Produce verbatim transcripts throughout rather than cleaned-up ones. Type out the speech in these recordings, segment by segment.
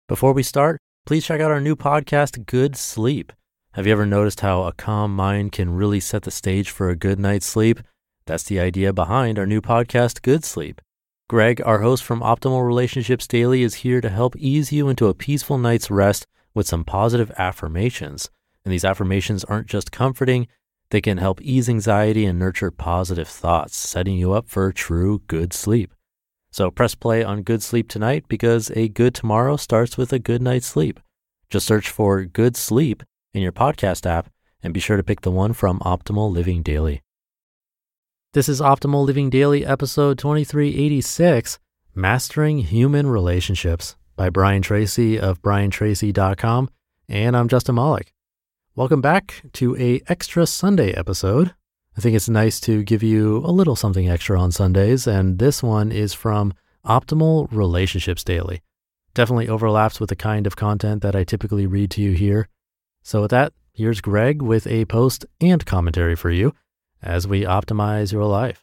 Before we start, please check out our new podcast, Good Sleep. Have you ever noticed how a calm mind can really set the stage for a good night's sleep? That's the idea behind our new podcast, Good Sleep. Greg, our host from Optimal Relationships Daily, is here to help ease you into a peaceful night's rest with some positive affirmations. And these affirmations aren't just comforting, they can help ease anxiety and nurture positive thoughts, setting you up for true good sleep. So press play on Good Sleep tonight because a good tomorrow starts with a good night's sleep. Just search for Good Sleep in your podcast app and be sure to pick the one from Optimal Living Daily. This is Optimal Living Daily, episode twenty-three eighty-six, Mastering Human Relationships by Brian Tracy of brian tracy dot com, and I'm Justin Malik. Welcome back to a extra Sunday episode. I think it's nice to give you a little something extra on Sundays, and this one is from Optimal Relationships Daily. Definitely overlaps with the kind of content that I typically read to you here. So with that, here's Greg with a post and commentary for you as we optimize your life.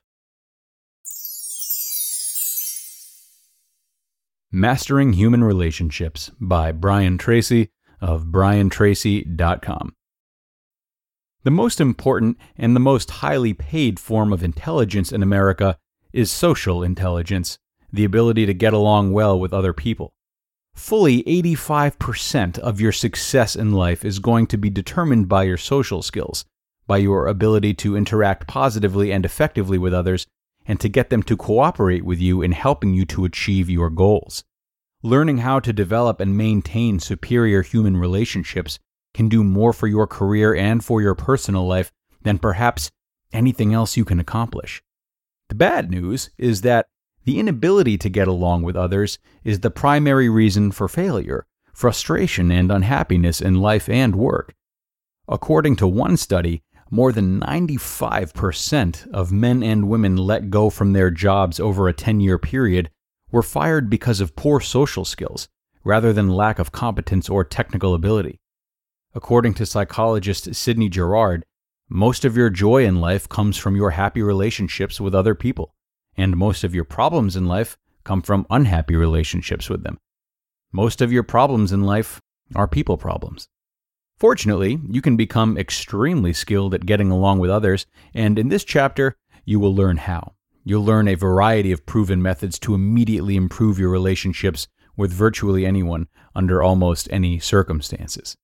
Mastering Human Relationships by Brian Tracy of brian tracy dot com. The most important and the most highly paid form of intelligence in America is social intelligence, the ability to get along well with other people. Fully eighty-five percent of your success in life is going to be determined by your social skills, by your ability to interact positively and effectively with others, and to get them to cooperate with you in helping you to achieve your goals. Learning how to develop and maintain superior human relationships can do more for your career and for your personal life than perhaps anything else you can accomplish. The bad news is that the inability to get along with others is the primary reason for failure, frustration, and unhappiness in life and work. According to one study, more than ninety-five percent of men and women let go from their jobs over a ten-year period were fired because of poor social skills, rather than lack of competence or technical ability. According to psychologist Sidney Girard, most of your joy in life comes from your happy relationships with other people, and most of your problems in life come from unhappy relationships with them. Most of your problems in life are people problems. Fortunately, you can become extremely skilled at getting along with others, and in this chapter, you will learn how. You'll learn a variety of proven methods to immediately improve your relationships with virtually anyone under almost any circumstances.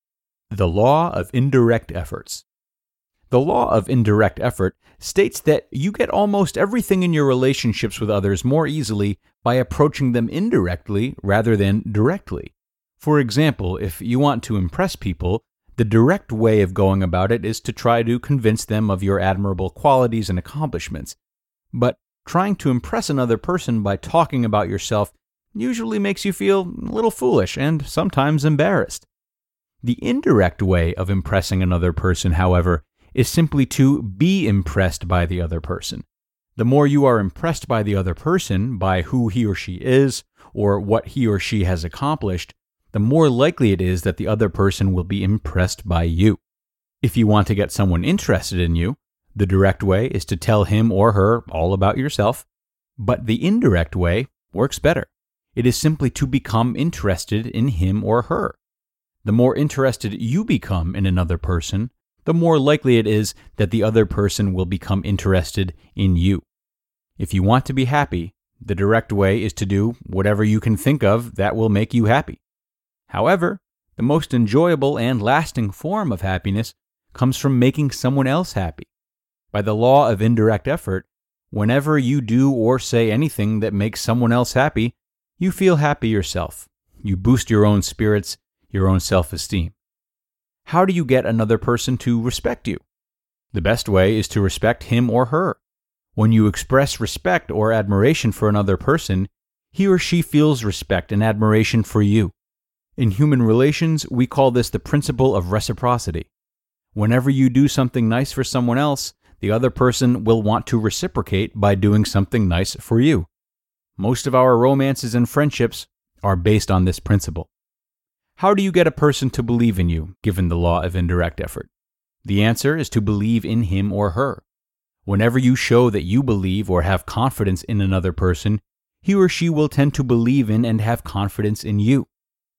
The Law of Indirect Efforts. The law of indirect effort states that you get almost everything in your relationships with others more easily by approaching them indirectly rather than directly. For example, if you want to impress people, the direct way of going about it is to try to convince them of your admirable qualities and accomplishments. But trying to impress another person by talking about yourself usually makes you feel a little foolish and sometimes embarrassed. The indirect way of impressing another person, however, is simply to be impressed by the other person. The more you are impressed by the other person, by who he or she is, or what he or she has accomplished, the more likely it is that the other person will be impressed by you. If you want to get someone interested in you, the direct way is to tell him or her all about yourself, but the indirect way works better. It is simply to become interested in him or her. The more interested you become in another person, the more likely it is that the other person will become interested in you. If you want to be happy, the direct way is to do whatever you can think of that will make you happy. However, the most enjoyable and lasting form of happiness comes from making someone else happy. By the law of indirect effort, whenever you do or say anything that makes someone else happy, you feel happy yourself. You boost your own spirits, your own self-esteem. How do you get another person to respect you? The best way is to respect him or her. When you express respect or admiration for another person, he or she feels respect and admiration for you. In human relations, we call this the principle of reciprocity. Whenever you do something nice for someone else, the other person will want to reciprocate by doing something nice for you. Most of our romances and friendships are based on this principle. How do you get a person to believe in you, given the law of indirect effort? The answer is to believe in him or her. Whenever you show that you believe or have confidence in another person, he or she will tend to believe in and have confidence in you.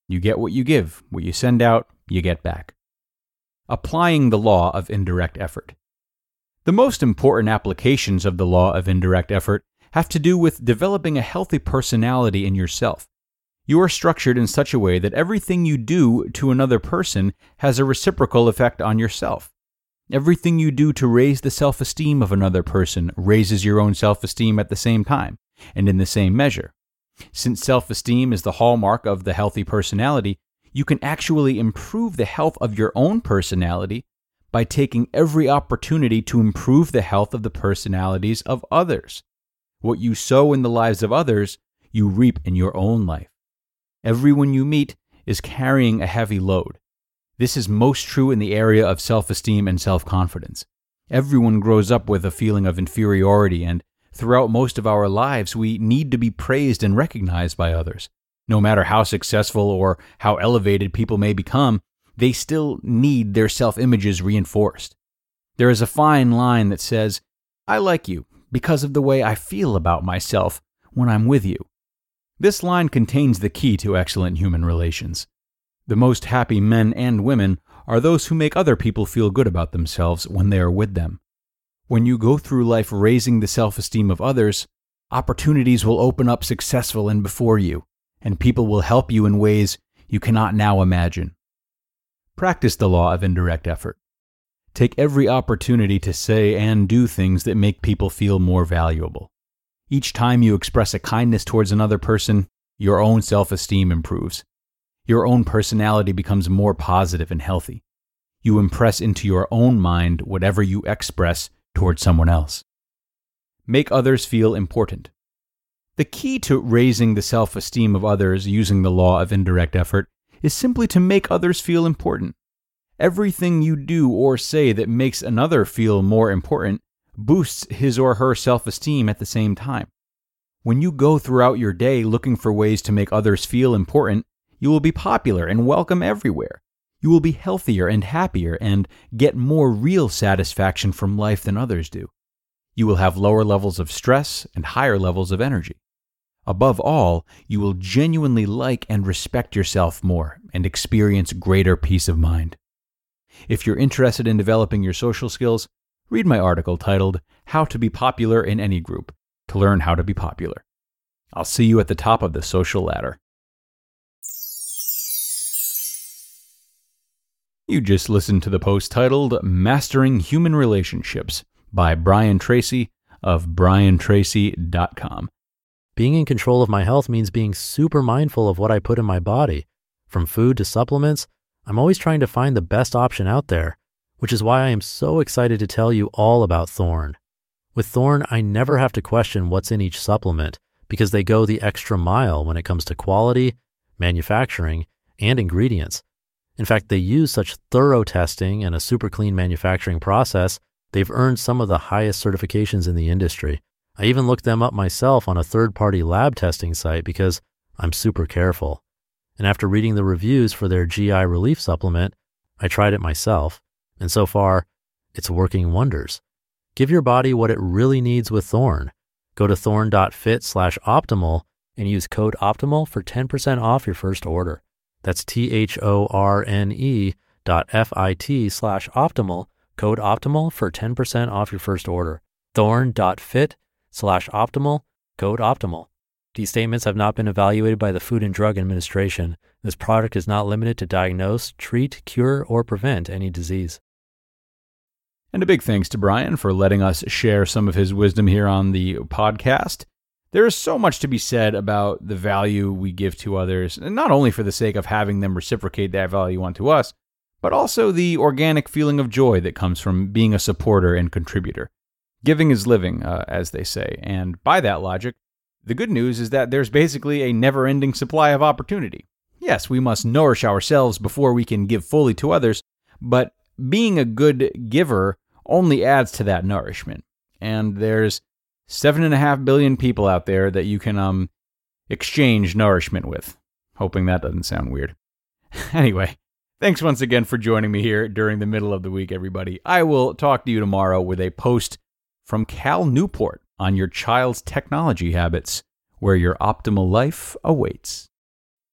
You get what you give. What you send out, you get back. Applying the law of indirect effort. The most important applications of the law of indirect effort have to do with developing a healthy personality in yourself. You are structured in such a way that everything you do to another person has a reciprocal effect on yourself. Everything you do to raise the self-esteem of another person raises your own self-esteem at the same time, and in the same measure. Since self-esteem is the hallmark of the healthy personality, you can actually improve the health of your own personality by taking every opportunity to improve the health of the personalities of others. What you sow in the lives of others, you reap in your own life. Everyone you meet is carrying a heavy load. This is most true in the area of self-esteem and self-confidence. Everyone grows up with a feeling of inferiority, and throughout most of our lives, we need to be praised and recognized by others. No matter how successful or how elevated people may become, they still need their self-images reinforced. There is a fine line that says, "I like you because of the way I feel about myself when I'm with you." This line contains the key to excellent human relations. The most happy men and women are those who make other people feel good about themselves when they are with them. When you go through life raising the self-esteem of others, opportunities will open up successful and before you, and people will help you in ways you cannot now imagine. Practice the law of indirect effort. Take every opportunity to say and do things that make people feel more valuable. Each time you express a kindness towards another person, your own self-esteem improves. Your own personality becomes more positive and healthy. You impress into your own mind whatever you express towards someone else. Make others feel important. The key to raising the self-esteem of others using the law of indirect effort is simply to make others feel important. Everything you do or say that makes another feel more important boosts his or her self-esteem at the same time. When you go throughout your day looking for ways to make others feel important, you will be popular and welcome everywhere. You will be healthier and happier and get more real satisfaction from life than others do. You will have lower levels of stress and higher levels of energy. Above all, you will genuinely like and respect yourself more and experience greater peace of mind. If you're interested in developing your social skills, read my article titled How to Be Popular in Any Group to learn how to be popular. I'll see you at the top of the social ladder. You just listened to the post titled Mastering Human Relationships by Brian Tracy of brian tracy dot com. Being in control of my health means being super mindful of what I put in my body. From food to supplements, I'm always trying to find the best option out there, which is why I am so excited to tell you all about Thorne. With Thorne, I never have to question what's in each supplement because they go the extra mile when it comes to quality, manufacturing, and ingredients. In fact, they use such thorough testing and a super clean manufacturing process, they've earned some of the highest certifications in the industry. I even looked them up myself on a third-party lab testing site because I'm super careful. And after reading the reviews for their G I relief supplement, I tried it myself. And so far, it's working wonders. Give your body what it really needs with Thorne. Go to thorne.fit slash optimal and use code OPTIMAL for ten percent off your first order. That's T-H-O-R-N-E dot F-I-T slash optimal, code OPTIMAL for ten percent off your first order. Thorne.fit slash optimal, code OPTIMAL. These statements have not been evaluated by the Food and Drug Administration. This product is not limited to diagnose, treat, cure, or prevent any disease. And a big thanks to Brian for letting us share some of his wisdom here on the podcast. There is so much to be said about the value we give to others, and not only for the sake of having them reciprocate that value onto us, but also the organic feeling of joy that comes from being a supporter and contributor. Giving is living, uh, as they say, and by that logic, the good news is that there's basically a never-ending supply of opportunity. Yes, we must nourish ourselves before we can give fully to others, but being a good giver only adds to that nourishment. And there's seven and a half billion people out there that you can um exchange nourishment with. Hoping that doesn't sound weird. Anyway, thanks once again for joining me here during the middle of the week, everybody. I will talk to you tomorrow with a post from Cal Newport on your child's technology habits, where your optimal life awaits.